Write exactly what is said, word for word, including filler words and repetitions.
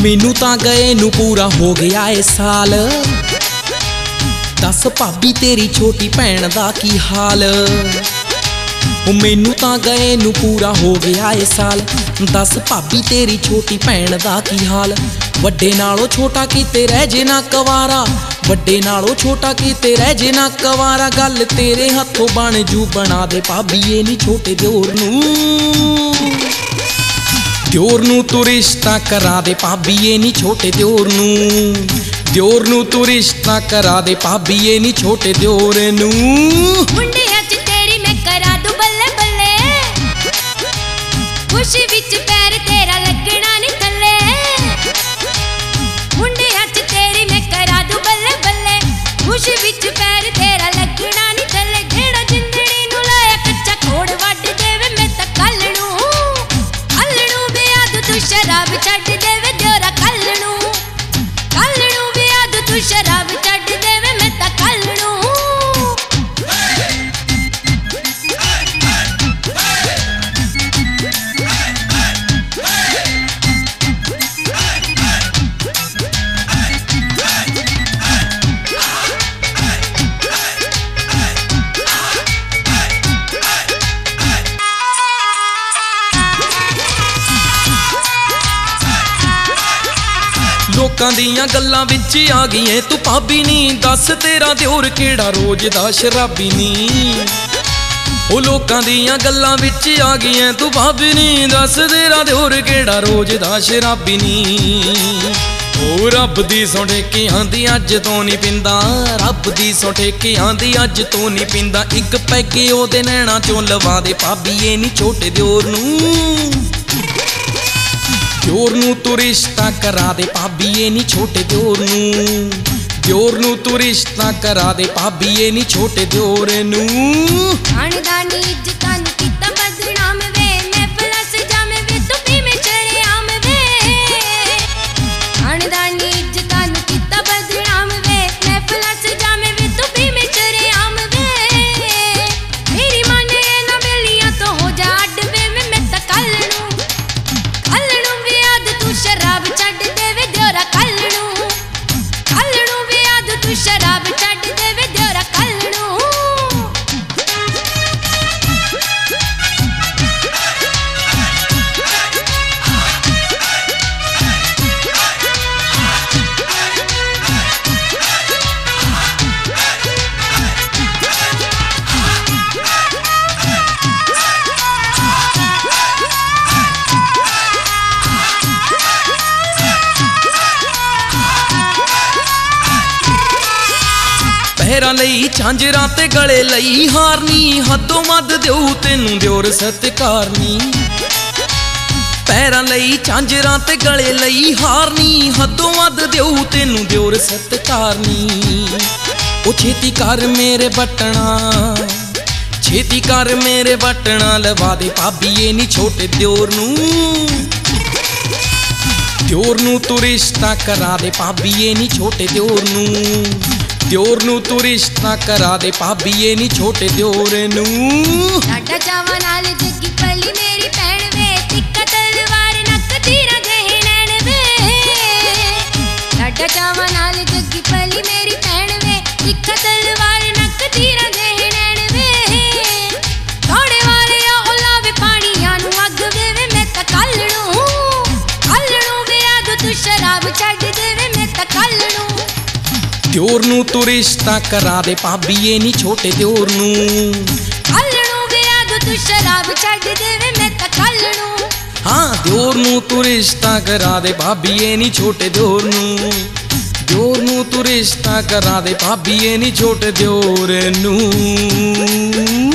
मैनू तां गए नू पूरा हो गया ए साल। दस भाभी तेरी छोटी भैन दा की हाल। मैनू तां गए नू पूरा हो गया ए साल। दस भाभी तेरी छोटी भैन दा की हाल। वड्डे नालों छोटा किते रह जे ना कवारा, वड्डे नालों छोटा किते रह जे ना कवारा। गल तेरे हथों बन जू बना दे भाभी ये नी छोटे दियोर नू। दियोर नू तू रिश्ता करा दे भाभी ये नी छोटे दियोर नू। दियोर नू तू रिश्ता करा दे भाभी ये नी छोटे दियोर नू। मुंडिया च तेरी मैं करा दूं बल्ले बल्ले, खुशी विच पैर तेरा लगना नी थल्ले। मुंडिया च तेरी मैं करा दूं बल्ले बल्ले, खुशी विच पैर तेरा लगना नी थल्ले। जेड़ा जिंदड़ी नू लाया कच्चा खोड़ वड्ड देवे मैं तां कल नू। कल नू बियाद तू शराब छड्ड देवे दियोरा कल नू। कल नू बियाद तू शराब छड्ड देवे मैं तां कल नू। लोकां दियां गल्लां विच आ गई तू भाभी नी। दस तेरा दियोर केड़ा रोज दा शराबी नी। ओ लोकां दियां गल्लां विच आ गई तू भाभी नी। दस तेरा दियोर केड़ा रोज दा शराबी नी। ओ रब दी सौं ठेके आंदी अज तो नी पिंदा, रब दी सौं ठेके आंदी अज तो नी पिंदा। इक पैगे ओदे नैना चों लवा दे भाभी ये नी छोटे दियोर नू। दियोर नू तू रिश्ता करा दे भाभी ये नी छोटे दियोर नू। दियोर नू तू रिश्ता करा दे भाभी ये नी छोटे दियोर नू। खानदानी इज्जतां नू कीता बदनाम वे, महफिलां सजावे वे तू भी में शरेआम वे। खानदानी इज्जतां नू कीता बदनाम वे, महफिलां सजावे वे तू भी में शरेआम वे। मेरी माने ना बेलियां तो हो जा अड्ड वे मैं तां कल नू। कल नू बियाद तू शराब छड्ड देवे दियोरा कल नू। कल नू बियाद तू शराब छड्ड देवे दियोरा कल नू। पैरां लई झांजरां ते गले लई हारनी, हदों मद देऊ तैनूं दियोर सत्कारनी। पैरां लई झांजरां ते गले लई हारनी, हदों मद देऊ तैनूं दियोर सत्कारनी। ओ छेती कर मेरे बटना, छेती कर मेरे बटना लवा दे भाभी ये नी छोटे दियोर नू। दियोर नू तू रिश्ता करा दे भाभी ये नी छोटे दियोर नू। दियोर नू तू रिश्ता करा दे भाभी ये नी छोटे दियोर नू। साडा चावां नाल जग्गी पली मेरी भैन वे, तिक्का तलवार नक तीरा दे नैन वे। साडा चावां नाल जग्गी पली मेरी भैन वे, तिक्का तलवार नक तीरा दे नैन वे। दौड़े वाले आ लावे पानियां नू अग देवे मैं तां कल नू। कल नू बियाद तू शराब छड्ड देवे मैं तां कल नू। दियोर नू तू रिश्ता करा दे भाभी ये नी छोटे दियोर नू। कल नू बियाद तू शराब छड्ड देवे मैं तां कल नू। हाँ दियोर नू तू रिश्ता करा दे भाभी ये नी छोटे दियोर नू। दियोर नू तू रिश्ता करा दे भाभी ये नी छोटे दियोर नू।